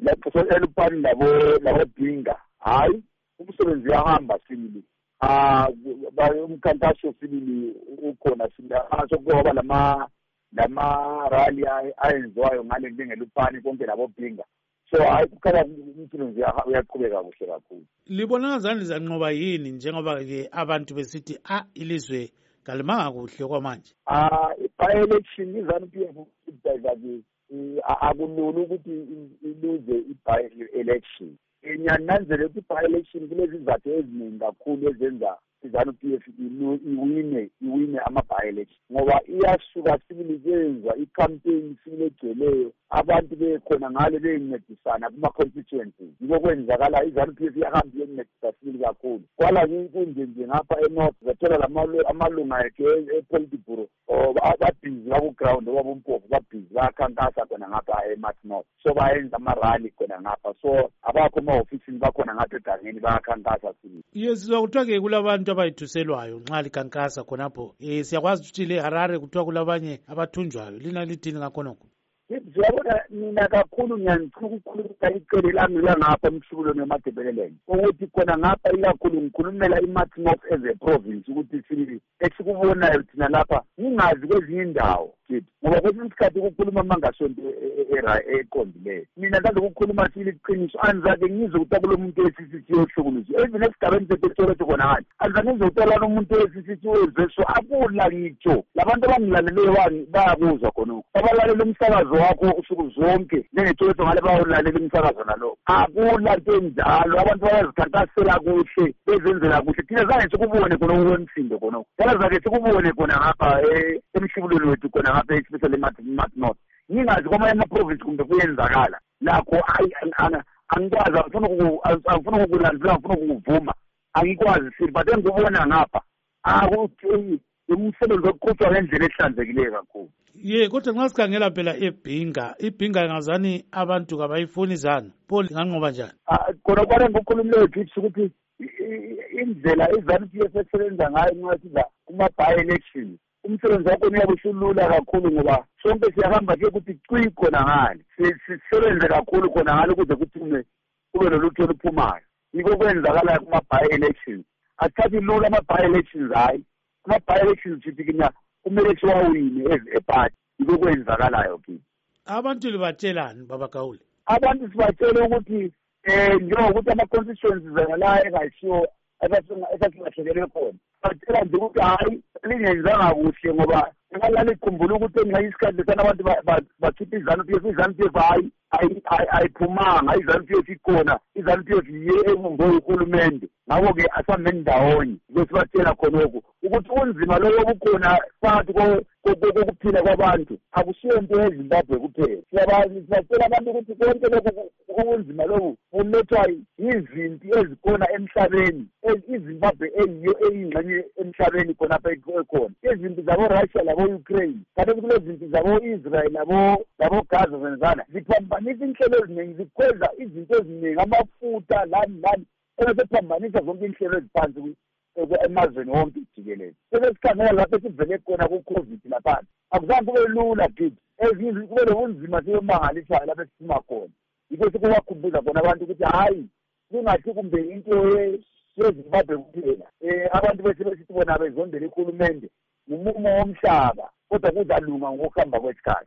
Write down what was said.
elupani labo Bhinga, hayi umsebenzi uyahamba sibili. Umkhankaso sibili ukhona sibili. Sokuba lama rally ayenziwayo ngale ngelupani konke labo Bhinga. So hayi kukhala umsebenzi uyaqhubeka kuhle kakhulu. Libona ngazani zanqoba yini njengoba ke abantu besithi ilizwe kalimanga kuhle kwamanje? I-by-election iZANU-PF idayizake akulula ukuthi iluze i-by-election. Ngiyananzela ukuthi i-by-election kulezi izathu eziningi kakhulu ezenza iZANU-PF iwine ama-by-election ngoba iyasuka sibili kuyenzwa i-campaign sibili egcweleyo abantu bekhona ngale beyincedisana kuma-constituencies. Yiko kwenzakala iZANU-PF iyahamba iyencedisa sibili kakhulu. Kwala nje ngapha eNorth zathola amalunga ekhe e-Politburo babhizi baku-ground babumpofu babhizi bayakhankasa khona ngapha eMarch North. So bayenza ama-rally khona ngapha. So abakho ema-ofisini bakhona ngapha egangeni bayakhankasa sibili. Sizwa kuthiwa-ke kulabantu abayithuselwayo nxa likhankasa khonapho. Siyakwazi ukuthi le Harare kuthiwa kulabanye abathunjwayo. Lina lithini ngakhonokho? Siyabona mina kakhulu ngiyancika ukukhuluma icele lami langapha emhlubulweni weMadebeleleni ukuthi khona ngapha ikakhulu ngikhulumela iMarch North as a province ukuthi sibili esikubonayo thina lapha ngingazi kwezinye indawo ngoba kwesinye isikhathi ukukhuluma mangasonto eqondileyo. Mina ngade ukukhuluma sibili iqiniso anzake ngizwe ukuthi kulo muntu wesisithi yohlukuluzwa even esigabeni sethu khona ngani anzake ngizwe ukuthi umuntu wesisithi wezwe so akula ngitsho labantu abangilaleleyo bayakuzwa khonokho abalalela umsakazo wakho usuku zonke njengetholetho ngale bayolalela umsakazo nalo akula nto enjalo abantu bayazikhankasela kuhle bezenzela kuhle thina zange sikubone khona ukwemsindo khonokho yazake sikubone khona ngapha emhlubulweni wethu khona ngapha especially eMarch North ngingazi kwamanye ama-province kumbe kuyenzakala lakho angikwazi angifuna ukukulandela angifuna ukukuvuma angikwazi sili but engikubona ngapha umsebenzi wokuqhutshwa ngendlela ehlanzekileyo kakhulu. Kodwa nxa sikhangela phela iBhinga ngazani abantu kabayifuni iZANU pho linganqoba njani? Khona kwale ngokukhulumileyo kithi ukuthi indlela iZANU-PF esebenza ngayo nxa kuma-by-election umsebenzi wakho uyabe usulula kakhulu ngoba sonke siyahamba ke ukuthi cwi khona ngale sisebenze kakhulu khona ngale ukuze kuthi kube nolutho oluphumayo. Yiko kwenzakala kuma-by-elections athathe lula ama-by-elections hayi ama-by-elections thina kumele siwawine as a party. Yiko kwenzakalayo kithi. Abantu libatshelani Baba Gaule? Abantu sibatshele ukuthi njengokuthi ama-constituencies la engayisiwo esasingahlelelwe khona batshela nje ukuthi hayi lingenzanga kuhle ngoba ngalala ikhumbula ukuthi ngenxa isikhathi lesana abantu bakhipha iZANU-PF hayi ayiphumanga iZANU-PF ikhona iZANU-PF yiye ebumbe uhulumende ngakho-ke asambe ndawonye besibatshela khonokho ukuthi unzima lowo obukhona phakathi kokuphila kwabantu akusiyo nto eZimbabwe kuphela. Sibatshela abantu ukuthi konke lokhu ubunzima lobu bulethwa yizimpi ezikhona emhlabeni iZimbabwe eyiyo eyingxenye emhlabeni khonapha ekhona izimpi zabo-Russia labo-Ukraine kanti kule zimpi zabo-Israel labo-Gaza zenzana ziphambanisa inhlelo eziningi zikhweza izinto eziningi amafutha lani ebesephambanisa zonke inhlelo eziphansi emazweni wonke jikelele. Sebesikhangela lapho sivele khona ku-COVID lapha akuzange kube lula gidi ezinye kube lobunzima siyomangalisayo lapho esiphuma khona. Yiko sikubakhumbuza khona abantu ukuthi hayi kungathi kumbe into yeZimbabwe kuphela abantu besithi bona bezondela ihulumende umumo womhlaba kodwa kuzalunga ngokuhamba kwesikhathi.